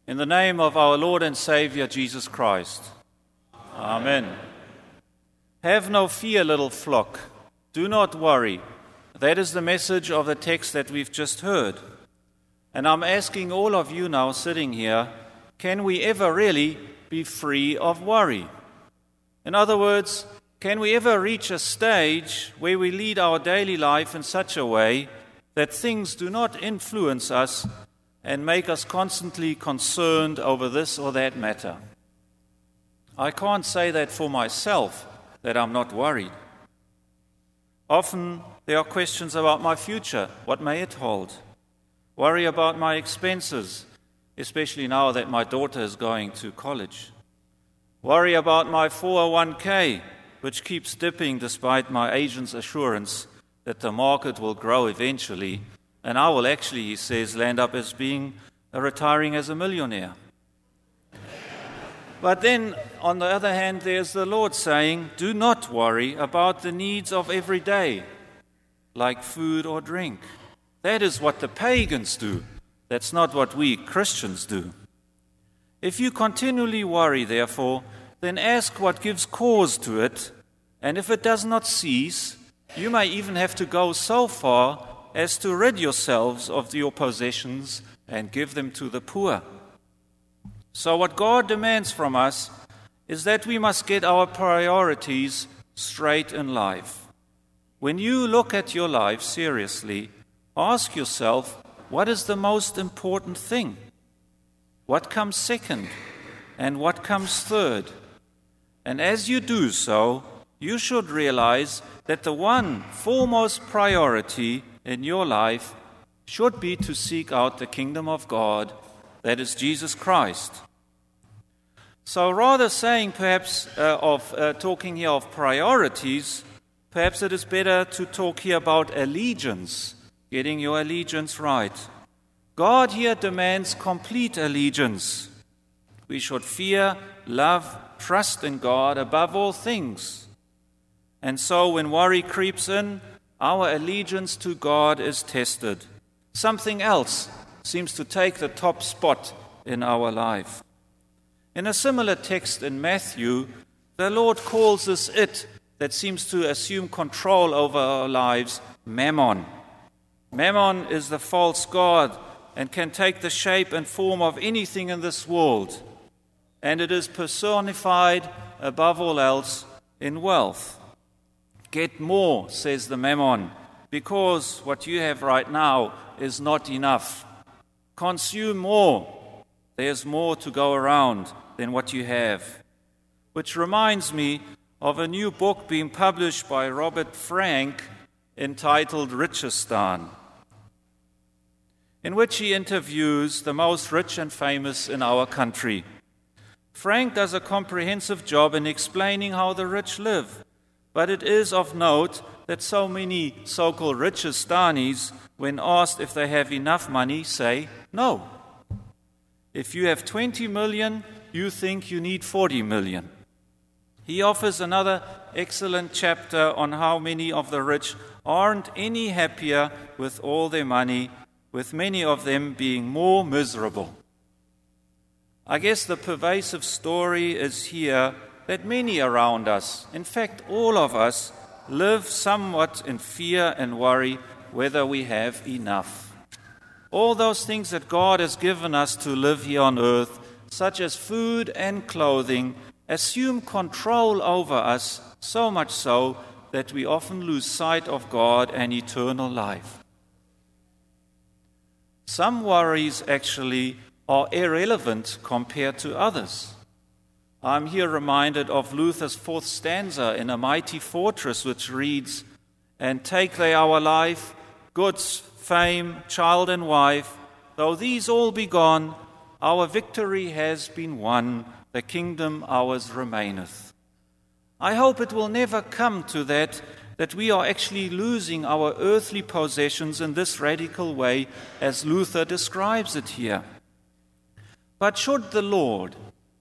In the name of our Lord and Savior, Jesus Christ. Amen. Have no fear, little flock. Do not worry. That is the message of the text that we've just heard. And I'm asking all of you now sitting here, can we ever really be free of worry? In other words, can we ever reach a stage where we lead our daily life in such a way that things do not influence us and make us constantly concerned over this or that matter? I can't say that for myself, that I'm not worried. Often there are questions about my future. What may it hold? Worry about my expenses, especially now that my daughter is going to college. Worry about my 401k, which keeps dipping despite my agent's assurance that the market will grow eventually, and I will actually, he says, land up as retiring as a millionaire. But then, on the other hand, there's the Lord saying, do not worry about the needs of every day, like food or drink. That is what the pagans do. That's not what we Christians do. If you continually worry, therefore, then ask what gives cause to it, and if it does not cease, you may even have to go so far as to rid yourselves of your possessions and give them to the poor. So what God demands from us is that we must get our priorities straight in life. When you look at your life seriously, ask yourself, what is the most important thing? What comes second? And what comes third? And as you do so, you should realize that the one foremost priority in your life should be to seek out the kingdom of God, that is Jesus Christ. So rather saying perhaps talking here of priorities, perhaps it is better to talk here about allegiance, getting your allegiance right. God here demands complete allegiance. We should fear, love, trust in God above all things. And so when worry creeps in, our allegiance to God is tested. Something else seems to take the top spot in our life. In a similar text in Matthew, the Lord calls this it that seems to assume control over our lives, mammon. Mammon is the false god and can take the shape and form of anything in this world. And it is personified, above all else, in wealth. Get more, says the mammon, because what you have right now is not enough. Consume more. There's more to go around than what you have. Which reminds me of a new book being published by Robert Frank entitled Richistan, in which he interviews the most rich and famous in our country. Frank does a comprehensive job in explaining how the rich live, but it is of note that so many so-called Richistanis, when asked if they have enough money, say no. If you have 20 million, you think you need 40 million. He offers another excellent chapter on how many of the rich aren't any happier with all their money, with many of them being more miserable. I guess the pervasive story is here that many around us, in fact all of us, live somewhat in fear and worry whether we have enough. All those things that God has given us to live here on earth, such as food and clothing, assume control over us, so much so that we often lose sight of God and eternal life. Some worries actually are irrelevant compared to others. I'm here reminded of Luther's fourth stanza in A Mighty Fortress, which reads, "And take they our life, goods, fame, child and wife, though these all be gone, our victory has been won, the kingdom ours remaineth." I hope it will never come to that we are actually losing our earthly possessions in this radical way as Luther describes it here. But should the Lord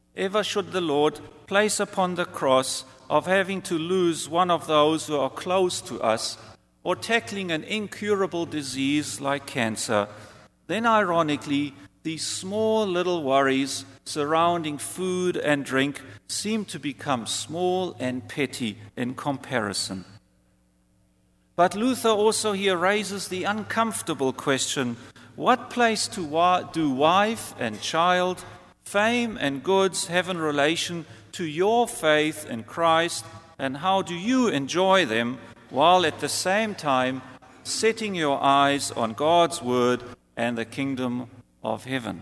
place upon the cross of having to lose one of those who are close to us, or tackling an incurable disease like cancer, then ironically, these small little worries surrounding food and drink seem to become small and petty in comparison. But Luther also here raises the uncomfortable question, what place do wife and child, fame and goods have in relation to your faith in Christ, and how do you enjoy them while at the same time setting your eyes on God's word and the kingdom of heaven?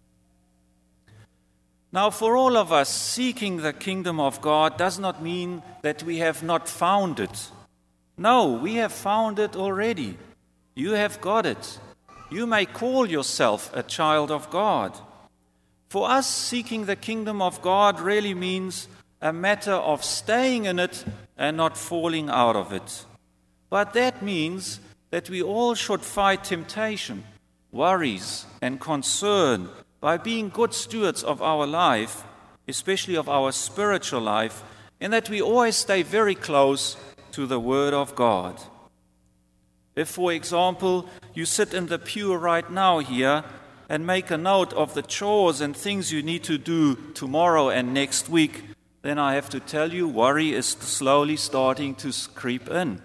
Now, for all of us, seeking the kingdom of God does not mean that we have not found it. No, we have found it already. You have got it. You may call yourself a child of God. For us, seeking the kingdom of God really means a matter of staying in it and not falling out of it. But that means that we all should fight temptation, worries, and concern by being good stewards of our life, especially of our spiritual life, and that we always stay very close to the Word of God. If, for example, you sit in the pew right now here and make a note of the chores and things you need to do tomorrow and next week, then I have to tell you, worry is slowly starting to creep in.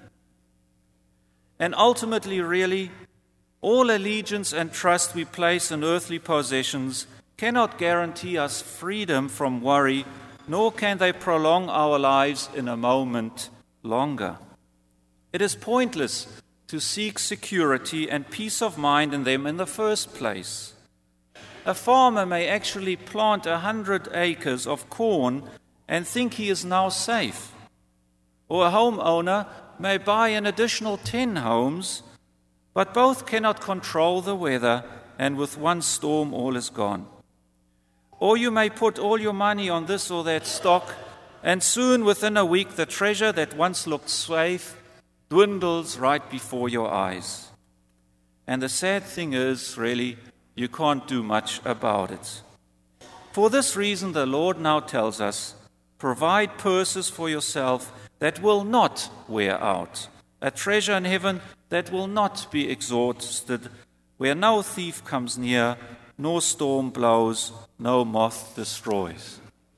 And ultimately, really, all allegiance and trust we place in earthly possessions cannot guarantee us freedom from worry, nor can they prolong our lives in a moment longer. It is pointless to seek security and peace of mind in them in the first place. A farmer may actually plant 100 acres of corn and think he is now safe. Or a homeowner may buy an additional 10 homes, but both cannot control the weather, and with one storm all is gone. Or you may put all your money on this or that stock, and soon within a week the treasure that once looked safe dwindles right before your eyes. And the sad thing is, really, you can't do much about it. For this reason, the Lord now tells us, provide purses for yourself that will not wear out, a treasure in heaven that will not be exhausted, where no thief comes near, nor storm blows, no moth destroys.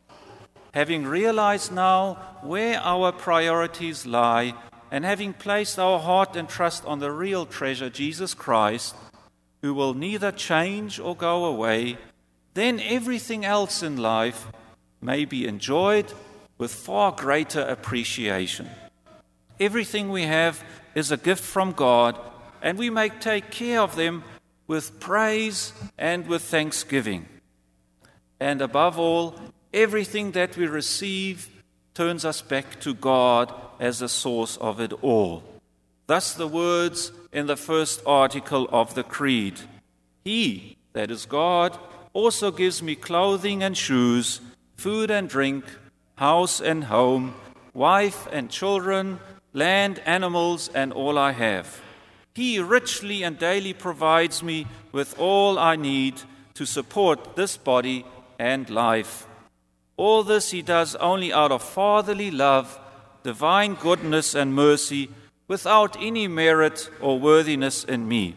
Having realized now where our priorities lie, and having placed our heart and trust on the real treasure, Jesus Christ, who will neither change or go away, then everything else in life may be enjoyed with far greater appreciation. Everything we have is a gift from God, and we may take care of them with praise and with thanksgiving. And above all, everything that we receive turns us back to God as the source of it all. Thus the words in the first article of the Creed, He, that is God, also gives me clothing and shoes, food and drink, house and home, wife and children, land, animals, and all I have. He richly and daily provides me with all I need to support this body and life. All this he does only out of fatherly love, divine goodness and mercy, without any merit or worthiness in me.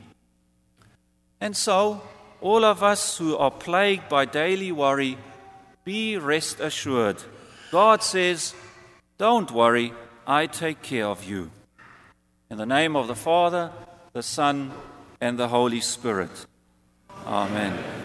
And so, all of us who are plagued by daily worry, be rest assured. God says, don't worry, I take care of you. In the name of the Father, the Son, and the Holy Spirit. Amen.